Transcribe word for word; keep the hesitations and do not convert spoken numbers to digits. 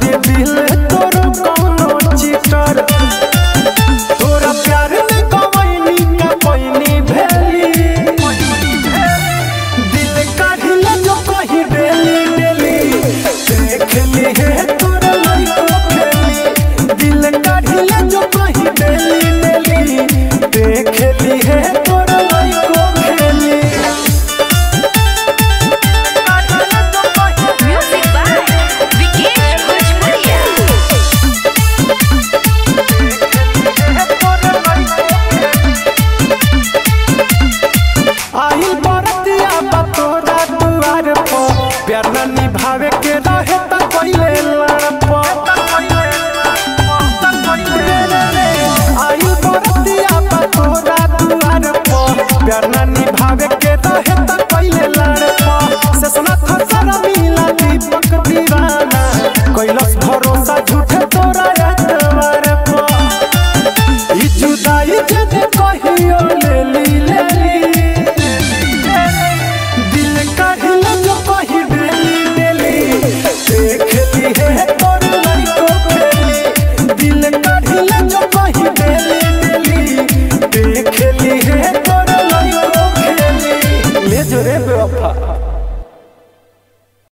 तुरे दिल तोरो कोनो चिटर तोरा प्यार में कवैनी का पैनी भेली दिल काढ़िल जो कही डेली डेली देख ली है तोरा लइको खेली दिल काढ़िल जो कही डेली डेली देख ली है तोरा लइको खेली। आई बरतिया बतोरा दुआर पर प्यार न निभावे के रहे त पहिले लड़प आई बरतिया बतोरा दुआर पर प्यार न निभावे के रहे त पहिले लड़प से सुना खसर मिला दीपक दीवाना कैलस भरोसा झूठे तोरा एतवार पर ई जुदाई जे कहियो लेली लेली देख ली है तोर लइको खेली दिल काढ़िल